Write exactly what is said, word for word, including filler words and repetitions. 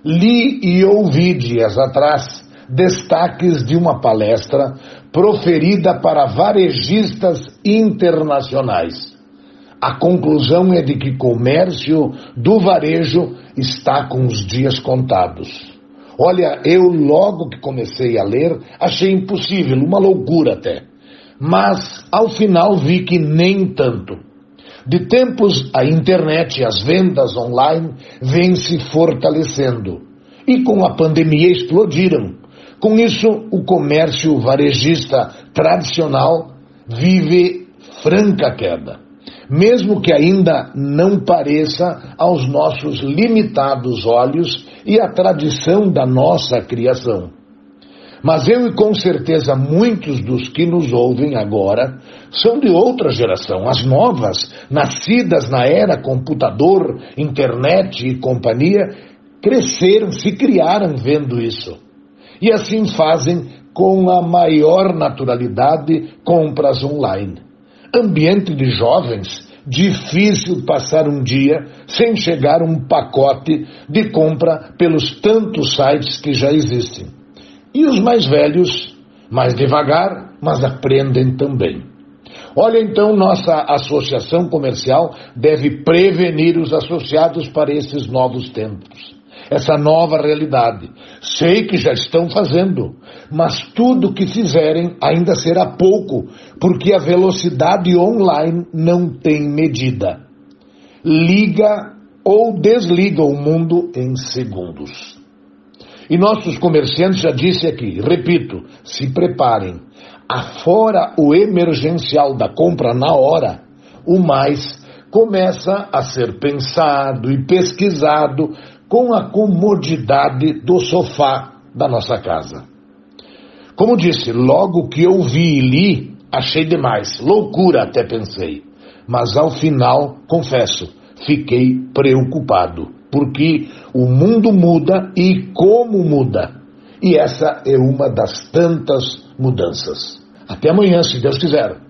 Li e ouvi dias atrás destaques de uma palestra proferida para varejistas internacionais. A conclusão é de que o comércio do varejo está com os dias contados. Olha, eu logo que comecei a ler, achei impossível, uma loucura até. Mas, ao final, vi que nem tanto. De tempos, a internet e as vendas online vêm se fortalecendo. E com a pandemia explodiram. Com isso, o comércio varejista tradicional vive franca queda. Mesmo que ainda não pareça aos nossos limitados olhos e à tradição da nossa criação. Mas eu e com certeza muitos dos que nos ouvem agora são de outra geração, as novas, nascidas na era computador, internet e companhia, cresceram, se criaram vendo isso. E assim fazem com a maior naturalidade compras online. Ambiente de jovens, difícil passar um dia sem chegar um pacote de compra pelos tantos sites que já existem. E os mais velhos, mais devagar, mas aprendem também. Olha, então, nossa associação comercial deve prevenir os associados para esses novos tempos. Essa nova realidade. Sei que já estão fazendo, mas tudo que fizerem ainda será pouco, porque a velocidade online não tem medida. Liga ou desliga o mundo em segundos. E nossos comerciantes já disse aqui, repito, se preparem. Afora o emergencial da compra na hora, o mais começa a ser pensado e pesquisado com a comodidade do sofá da nossa casa. Como disse, logo que eu vi e li, achei demais, loucura até pensei. Mas ao final, confesso, fiquei preocupado, porque o mundo muda e como muda. E essa é uma das tantas mudanças. Até amanhã, se Deus quiser.